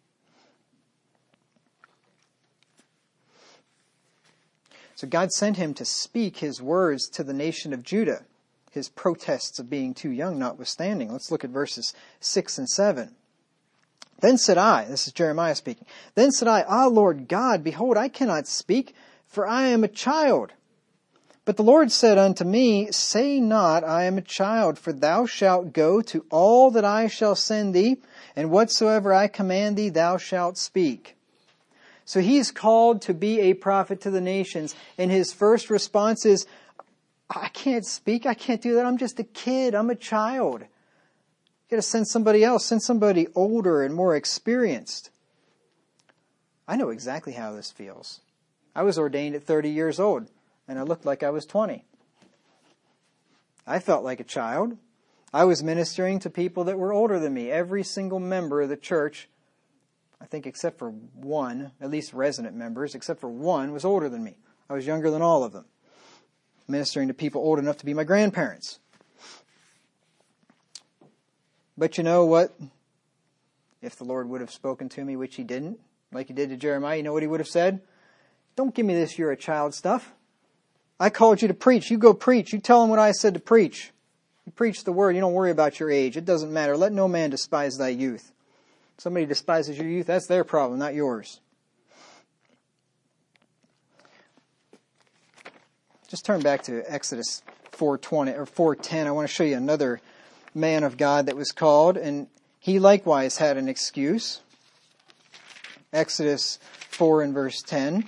So God sent him to speak his words to the nation of Judah, his protests of being too young notwithstanding. Let's look at verses six and seven. Then said I, this is Jeremiah speaking, then said I, Ah, Lord God, behold, I cannot speak, for I am a child. But the Lord said unto me, Say not, I am a child, for thou shalt go to all that I shall send thee, and whatsoever I command thee, thou shalt speak. So he's called to be a prophet to the nations, and his first response is, I can't speak, I can't do that, I'm just a kid, I'm a child. You got to send somebody else, send somebody older and more experienced. I know exactly how this feels. I was ordained at thirty years old, and I looked like I was twenty. I felt like a child. I was ministering to people that were older than me. Every single member of the church, I think except for one, at least resident members, except for one, was older than me. I was younger than all of them. Ministering to people old enough to be my grandparents. But you know what? If the Lord would have spoken to me, which he didn't, like he did to Jeremiah, you know what he would have said? Don't give me this you're a child stuff. I called you to preach. You go preach. You tell them what I said to preach. You preach the word. You don't worry about your age. It doesn't matter. Let no man despise thy youth. If somebody despises your youth, that's their problem, not yours. Just turn back to Exodus four twenty or four ten. I want to show you another man of God that was called, and he likewise had an excuse. Exodus four and verse ten.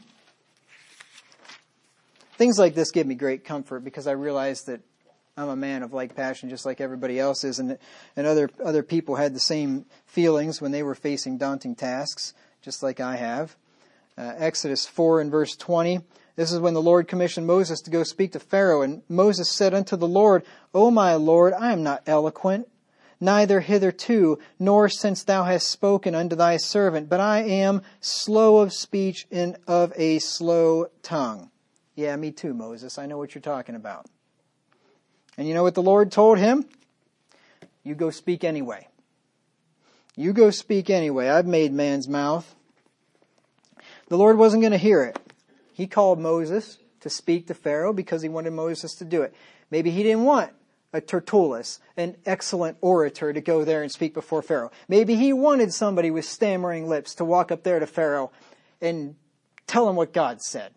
Things like this give me great comfort because I realize that I'm a man of like passion just like everybody else is, and, and other, other people had the same feelings when they were facing daunting tasks, just like I have. Uh, Exodus four and verse twenty. This is when the Lord commissioned Moses to go speak to Pharaoh. And Moses said unto the Lord, O my Lord, I am not eloquent, neither hitherto, nor since thou hast spoken unto thy servant, but I am slow of speech and of a slow tongue. Yeah, me too, Moses. I know what you're talking about. And you know what the Lord told him? You go speak anyway. You go speak anyway. I've made man's mouth. The Lord wasn't going to hear it. He called Moses to speak to Pharaoh because he wanted Moses to do it. Maybe he didn't want a Tertullus, an excellent orator, to go there and speak before Pharaoh. Maybe he wanted somebody with stammering lips to walk up there to Pharaoh and tell him what God said.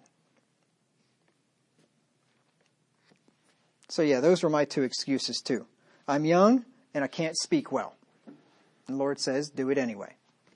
So yeah, those were my two excuses too. I'm young and I can't speak well. And the Lord says, do it anyway.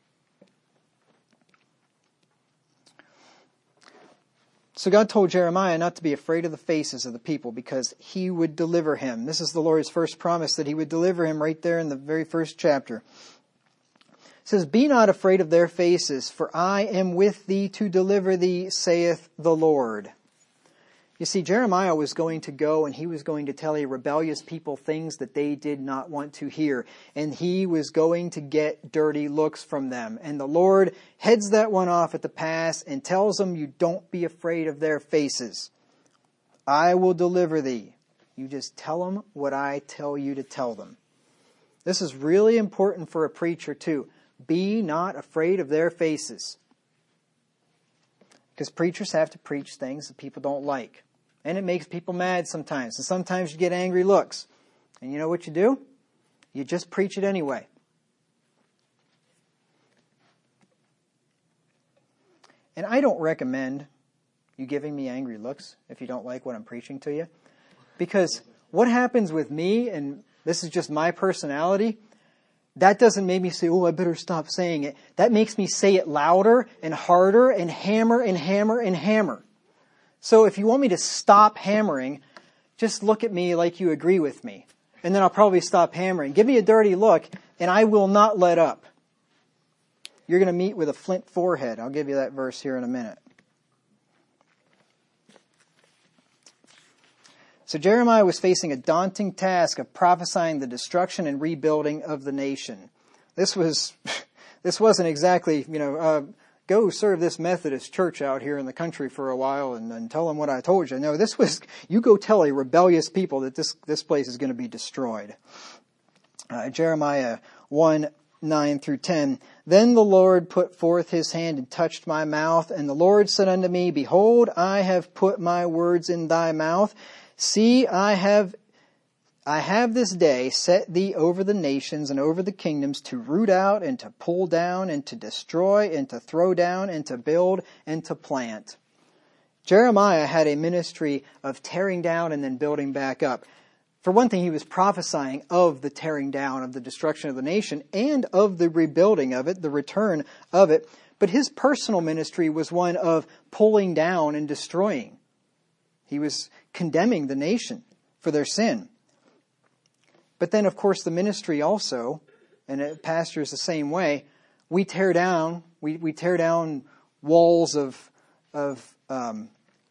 So God told Jeremiah not to be afraid of the faces of the people because he would deliver him. This is the Lord's first promise that he would deliver him right there in the very first chapter. It says, Be not afraid of their faces, for I am with thee to deliver thee, saith the Lord. You see, Jeremiah was going to go and he was going to tell a rebellious people things that they did not want to hear. And he was going to get dirty looks from them. And the Lord heads that one off at the pass and tells them, you don't be afraid of their faces. I will deliver thee. You just tell them what I tell you to tell them. This is really important for a preacher too. Be not afraid of their faces. Because preachers have to preach things that people don't like. And it makes people mad sometimes. And sometimes you get angry looks. And you know what you do? You just preach it anyway. And I don't recommend you giving me angry looks if you don't like what I'm preaching to you. Because what happens with me, and this is just my personality, that doesn't make me say, oh, I better stop saying it. That makes me say it louder and harder and hammer and hammer and hammer. So if you want me to stop hammering, just look at me like you agree with me. And then I'll probably stop hammering. Give me a dirty look, and I will not let up. You're going to meet with a flint forehead. I'll give you that verse here in a minute. So Jeremiah was facing a daunting task of prophesying the destruction and rebuilding of the nation. This was, this wasn't exactly, you know, uh, go serve this Methodist church out here in the country for a while and, and tell them what I told you. No, this was, you go tell a rebellious people that this, this place is going to be destroyed. Uh, Jeremiah one, nine through ten. Then the Lord put forth his hand and touched my mouth. And the Lord said unto me, Behold, I have put my words in thy mouth. See, I have, I have this day set thee over the nations and over the kingdoms to root out and to pull down and to destroy and to throw down and to build and to plant. Jeremiah had a ministry of tearing down and then building back up. For one thing, he was prophesying of the tearing down, of the destruction of the nation, and of the rebuilding of it, the return of it. But his personal ministry was one of pulling down and destroying. He was condemning the nation for their sin. But then, of course, the ministry also, and a pastor is the same way, we tear down, we, we tear down walls of of, um,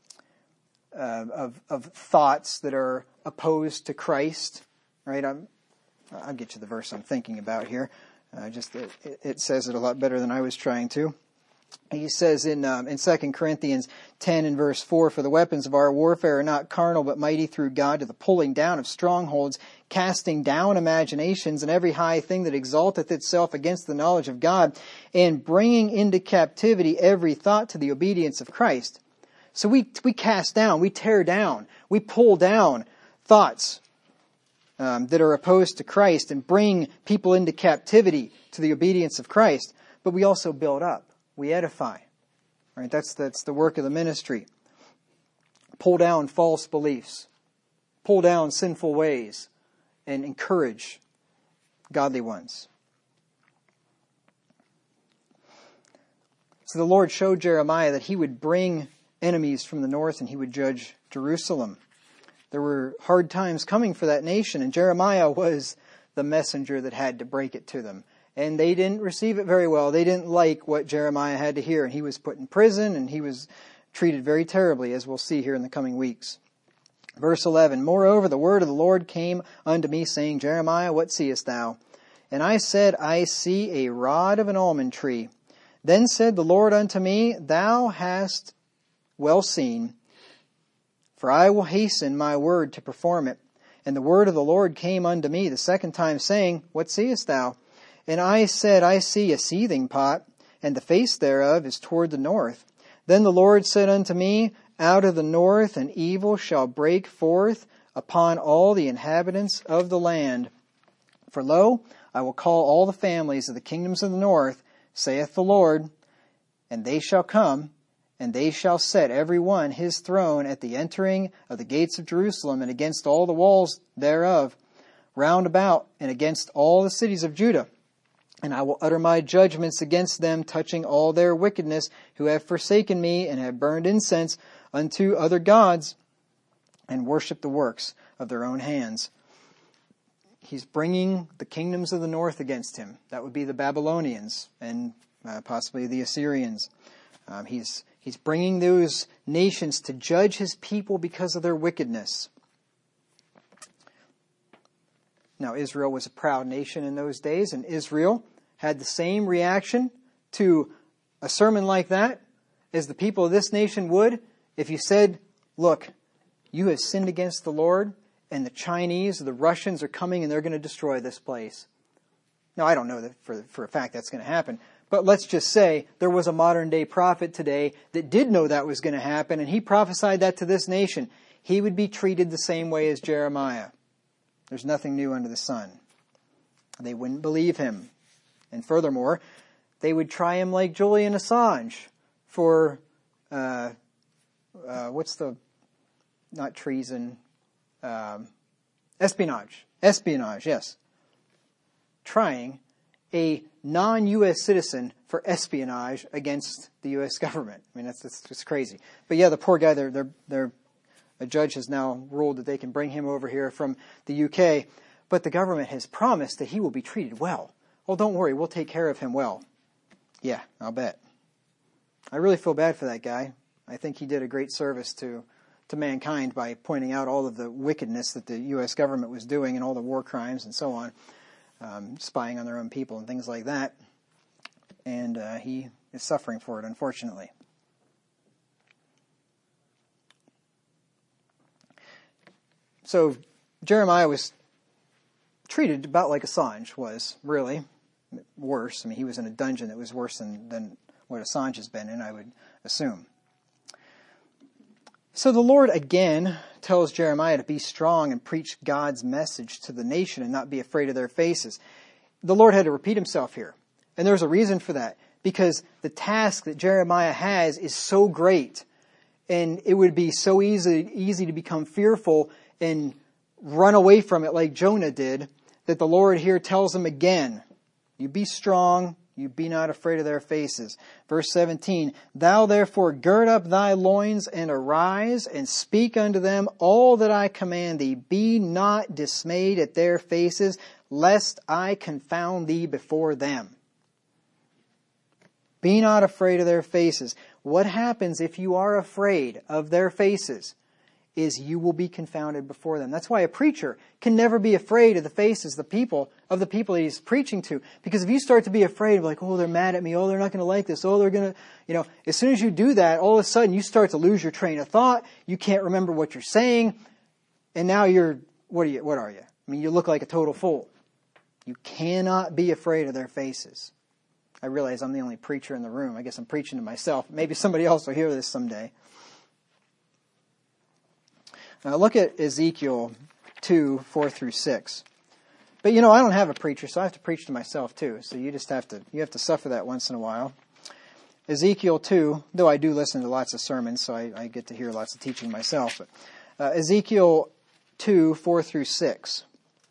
uh, of of thoughts that are opposed to Christ, right? I'm, I'll get you the verse I'm thinking about here. Uh, just it, it says it a lot better than I was trying to. He says in um, in Second Corinthians ten and verse four, For the weapons of our warfare are not carnal, but mighty through God to the pulling down of strongholds, casting down imaginations and every high thing that exalteth itself against the knowledge of God, and bringing into captivity every thought to the obedience of Christ. So we we cast down, we tear down, we pull down thoughts um, that are opposed to Christ and bring people into captivity to the obedience of Christ. But we also build up. We edify. Right? That's that's the work of the ministry. Pull down false beliefs. Pull down sinful ways. And encourage godly ones. So the Lord showed Jeremiah that he would bring enemies from the north and he would judge Jerusalem. There were hard times coming for that nation, and Jeremiah was the messenger that had to break it to them. And they didn't receive it very well. They didn't like what Jeremiah had to hear. And he was put in prison and he was treated very terribly, as we'll see here in the coming weeks. Verse eleven, Moreover, the word of the Lord came unto me, saying, Jeremiah, what seest thou? And I said, I see a rod of an almond tree. Then said the Lord unto me, Thou hast well seen, for I will hasten my word to perform it. And the word of the Lord came unto me the second time, saying, What seest thou? And I said, I see a seething pot, and the face thereof is toward the north. Then the Lord said unto me, Out of the north an evil shall break forth upon all the inhabitants of the land. For lo, I will call all the families of the kingdoms of the north, saith the Lord, and they shall come, and they shall set every one his throne at the entering of the gates of Jerusalem, and against all the walls thereof, round about, and against all the cities of Judah. And I will utter my judgments against them, touching all their wickedness, who have forsaken me, and have burned incense unto other gods, and worshipped the works of their own hands. He's bringing the kingdoms of the north against him. That would be the Babylonians, and uh, possibly the Assyrians. Um, he's he's bringing those nations to judge his people because of their wickedness. Now, Israel was a proud nation in those days, and Israel had the same reaction to a sermon like that as the people of this nation would if you said, look, you have sinned against the Lord, and the Chinese or the Russians are coming and they're going to destroy this place. Now, I don't know that for, for a fact that's going to happen, but let's just say there was a modern day prophet today that did know that was going to happen, and he prophesied that to this nation. He would be treated the same way as Jeremiah. There's nothing new under the sun. They wouldn't believe him. And furthermore, they would try him like Julian Assange for, uh, uh, what's the, not treason, um, espionage. Espionage, yes. Trying a non-U S citizen for espionage against the U S government. I mean, that's, that's just crazy. But yeah, the poor guy, they're, they're, they're, a judge has now ruled that they can bring him over here from the U K, but the government has promised that he will be treated well. Oh, don't worry, we'll take care of him well. Yeah, I'll bet. I really feel bad for that guy. I think he did a great service to, to mankind by pointing out all of the wickedness that the U S government was doing and all the war crimes and so on, um, spying on their own people and things like that. And uh, he is suffering for it, unfortunately. So Jeremiah was treated about like Assange was, really. Worse. I mean, he was in a dungeon that was worse than, than what Assange has been in, I would assume. So the Lord again tells Jeremiah to be strong and preach God's message to the nation and not be afraid of their faces. The Lord had to repeat himself here. And there's a reason for that. Because the task that Jeremiah has is so great. And it would be so easy, easy to become fearful and run away from it like Jonah did, that the Lord here tells him again, you be strong, you be not afraid of their faces. Verse seventeen, thou therefore gird up thy loins and arise and speak unto them all that I command thee. Be not dismayed at their faces, lest I confound thee before them. Be not afraid of their faces. What happens if you are afraid of their faces is you will be confounded before them. That's why a preacher can never be afraid of the faces, the people, of the people that he's preaching to. Because if you start to be afraid of like, oh, they're mad at me, oh, they're not going to like this, oh, they're going to, you know, as soon as you do that, all of a sudden you start to lose your train of thought, you can't remember what you're saying, and now you're, what are you, what are you? I mean, you look like a total fool. You cannot be afraid of their faces. I realize I'm the only preacher in the room. I guess I'm preaching to myself. Maybe somebody else will hear this someday. Now look at Ezekiel two, four through six. But you know, I don't have a preacher, so I have to preach to myself too. So you just have to, you have to suffer that once in a while. Ezekiel two, though I do listen to lots of sermons, so I, I get to hear lots of teaching myself. But uh, Ezekiel two, four through six.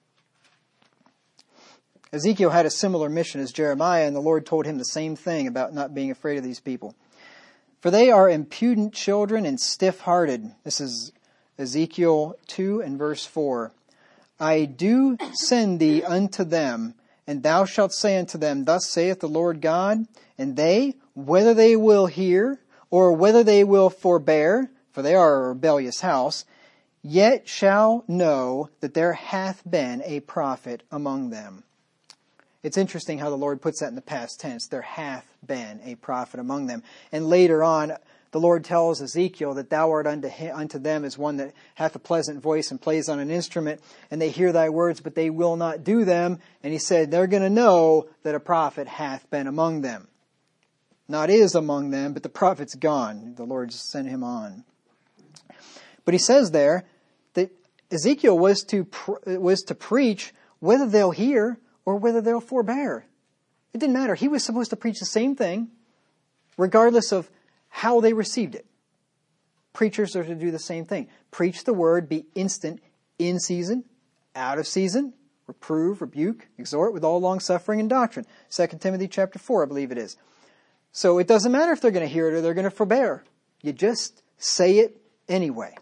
Ezekiel had a similar mission as Jeremiah, and the Lord told him the same thing about not being afraid of these people. For they are impudent children and stiff-hearted. This is Ezekiel two and verse four. I do send thee unto them, and thou shalt say unto them, thus saith the Lord God, and they, whether they will hear, or whether they will forbear, for they are a rebellious house, yet shall know that there hath been a prophet among them. It's interesting how the Lord puts that in the past tense. There hath been a prophet among them. And later on, the Lord tells Ezekiel that thou art unto, him, unto them as one that hath a pleasant voice and plays on an instrument, and they hear thy words, but they will not do them. And he said, they're going to know that a prophet hath been among them. Not is among them, but the prophet's gone. The Lord sent him on. But he says there that Ezekiel was to was to preach whether they'll hear or whether they'll forbear. It didn't matter. He was supposed to preach the same thing, regardless of how they received it. Preachers are to do the same thing. Preach the word, be instant, in season, out of season, reprove, rebuke, exhort with all long suffering and doctrine. Second Timothy chapter four, I believe it is. So it doesn't matter if they're going to hear it or they're going to forbear. You just say it anyway.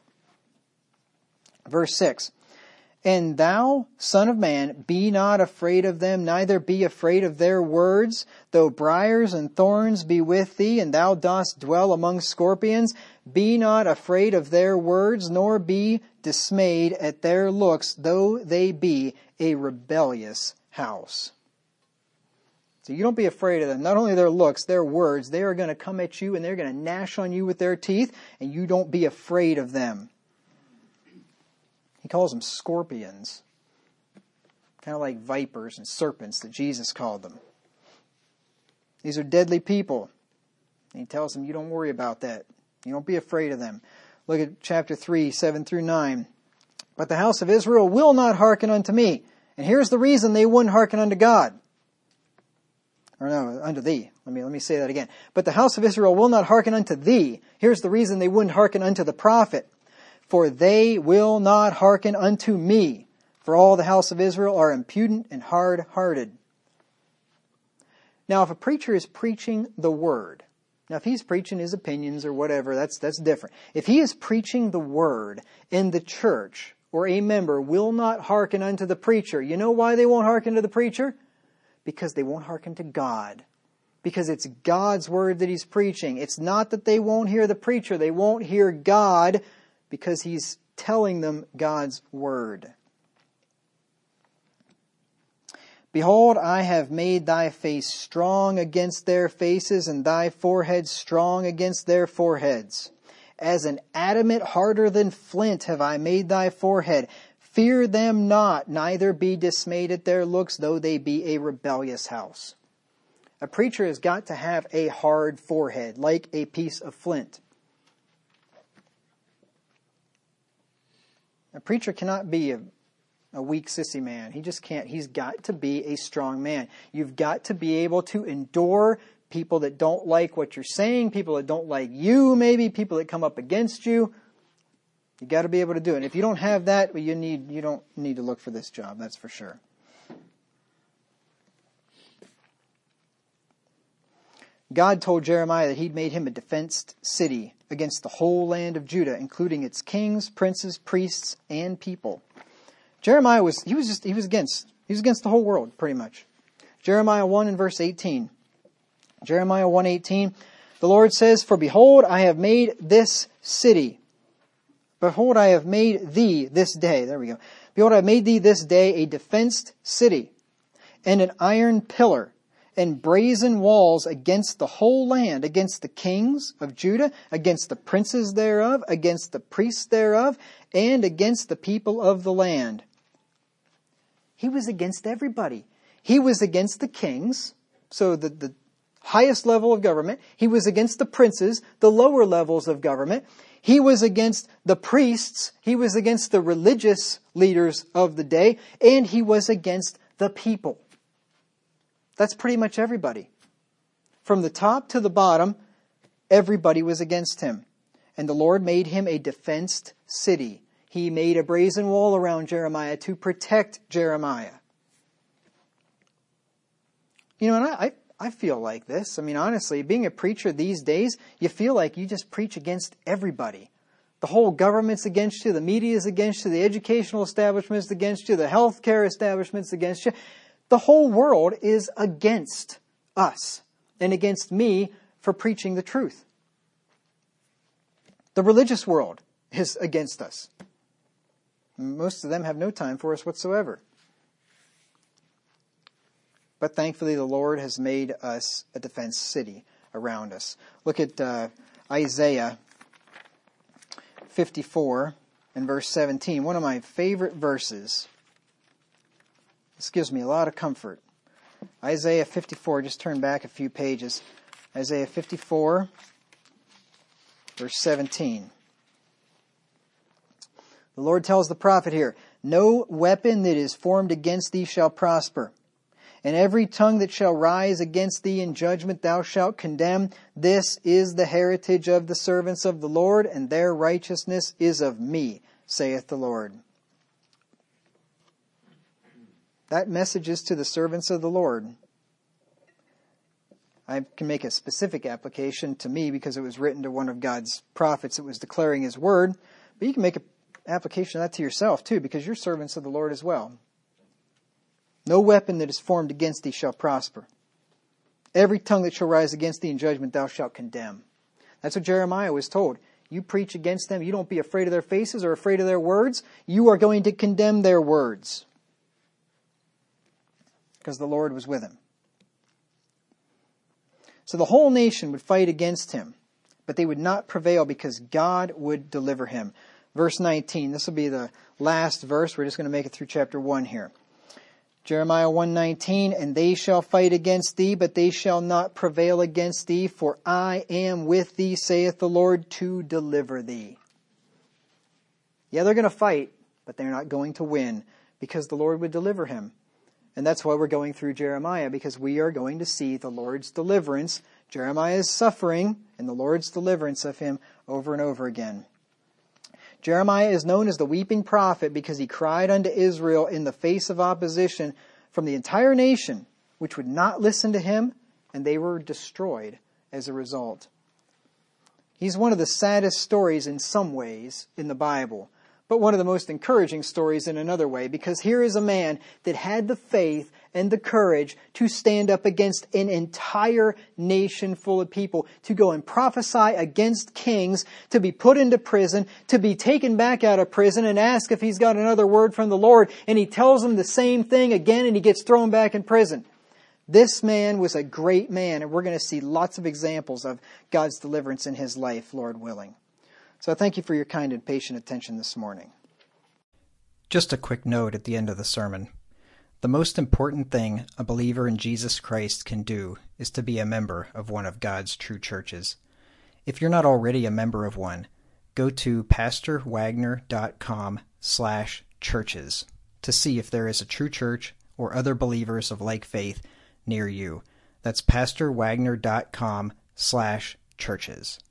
Verse six. And thou, son of man, be not afraid of them, neither be afraid of their words, though briars and thorns be with thee, and thou dost dwell among scorpions. Be not afraid of their words, nor be dismayed at their looks, though they be a rebellious house. So you don't be afraid of them. Not only their looks, their words, they are going to come at you and they're going to gnash on you with their teeth, and you don't be afraid of them. He calls them scorpions. kind of like vipers and serpents that Jesus called them. These are deadly people. And he tells them, you don't worry about that. You don't be afraid of them. Look at chapter three, seven through nine. But the house of Israel will not hearken unto me. And here's the reason they wouldn't hearken unto God. Or no, unto thee. Let me, let me say that again. But the house of Israel will not hearken unto thee. Here's the reason they wouldn't hearken unto the prophet. For they will not hearken unto me. For all the house of Israel are impudent and hard-hearted. Now, if a preacher is preaching the word, now if he's preaching his opinions or whatever, that's, that's different. If he is preaching the word in the church, or a member will not hearken unto the preacher, you know why they won't hearken to the preacher? Because they won't hearken to God. Because it's God's word that he's preaching. It's not that they won't hear the preacher. They won't hear God because he's telling them God's word. Behold, I have made thy face strong against their faces, and thy forehead strong against their foreheads. As an adamant harder than flint have I made thy forehead. Fear them not, neither be dismayed at their looks, though they be a rebellious house. A preacher has got to have a hard forehead, like a piece of flint. A preacher cannot be a, a weak, sissy man. He just can't. He's got to be a strong man. You've got to be able to endure people that don't like what you're saying, people that don't like you, maybe people that come up against you. You got to be able to do it. And if you don't have that, you need you don't need to look for this job. That's for sure. God told Jeremiah that he'd made him a defensed city against the whole land of Judah, including its kings, princes, priests, and people. Jeremiah was he was just he was against he was against the whole world pretty much. Jeremiah one and verse eighteen. Jeremiah one eighteen. The Lord says, "For behold, I have made this city. Behold, I have made thee this day." There we go. "Behold, I have made thee this day a defensed city, and an iron pillar, and brazen walls against the whole land, against the kings of Judah, against the princes thereof, against the priests thereof, and against the people of the land." He was against everybody. He was against the kings, so the, the highest level of government. He was against the princes, the lower levels of government. He was against the priests. He was against the religious leaders of the day. And he was against the people. That's pretty much everybody. From the top to the bottom, everybody was against him. And the Lord made him a defensed city. He made a brazen wall around Jeremiah to protect Jeremiah. You know, and I, I feel like this. I mean, honestly, being a preacher these days, you feel like you just preach against everybody. The whole government's against you. The media's against you. The educational establishment's against you. The healthcare establishment's against you. The whole world is against us and against me for preaching the truth. The religious world is against us. Most of them have no time for us whatsoever. But thankfully, the Lord has made us a defense city around us. Look at uh, Isaiah fifty-four and verse seventeen. One of my favorite verses. This gives me a lot of comfort. Isaiah fifty-four, just turn back a few pages. Isaiah fifty-four, verse seventeen. The Lord tells the prophet here, "No weapon that is formed against thee shall prosper. And every tongue that shall rise against thee in judgment thou shalt condemn. This is the heritage of the servants of the Lord, and their righteousness is of me, saith the Lord." That message is to the servants of the Lord. I can make a specific application to me because it was written to one of God's prophets that was declaring his word. But you can make an application of that to yourself too, because you're servants of the Lord as well. "No weapon that is formed against thee shall prosper. Every tongue that shall rise against thee in judgment thou shalt condemn." That's what Jeremiah was told. You preach against them. You don't be afraid of their faces or afraid of their words. You are going to condemn their words. Because the Lord was with him. So the whole nation would fight against him. But they would not prevail because God would deliver him. Verse nineteen. This will be the last verse. We're just going to make it through chapter one here. Jeremiah one nineteen, and they shall fight against thee, but they shall not prevail against thee, for I am with thee, saith the Lord, to deliver thee. Yeah, they're going to fight, but they're not going to win, because the Lord would deliver him. And that's why we're going through Jeremiah, because we are going to see the Lord's deliverance, Jeremiah's suffering, and the Lord's deliverance of him over and over again. Jeremiah is known as the weeping prophet because he cried unto Israel in the face of opposition from the entire nation, which would not listen to him, and they were destroyed as a result. He's one of the saddest stories in some ways in the Bible, but one of the most encouraging stories in another way, because here is a man that had the faith and the courage to stand up against an entire nation full of people, to go and prophesy against kings, to be put into prison, to be taken back out of prison and ask if he's got another word from the Lord, and he tells them the same thing again and he gets thrown back in prison. This man was a great man, and we're going to see lots of examples of God's deliverance in his life, Lord willing. So thank you for your kind and patient attention this morning. Just a quick note at the end of the sermon. The most important thing a believer in Jesus Christ can do is to be a member of one of God's true churches. If you're not already a member of one, go to pastorwagner.com slash churches to see if there is a true church or other believers of like faith near you. That's pastorwagner.com slash churches.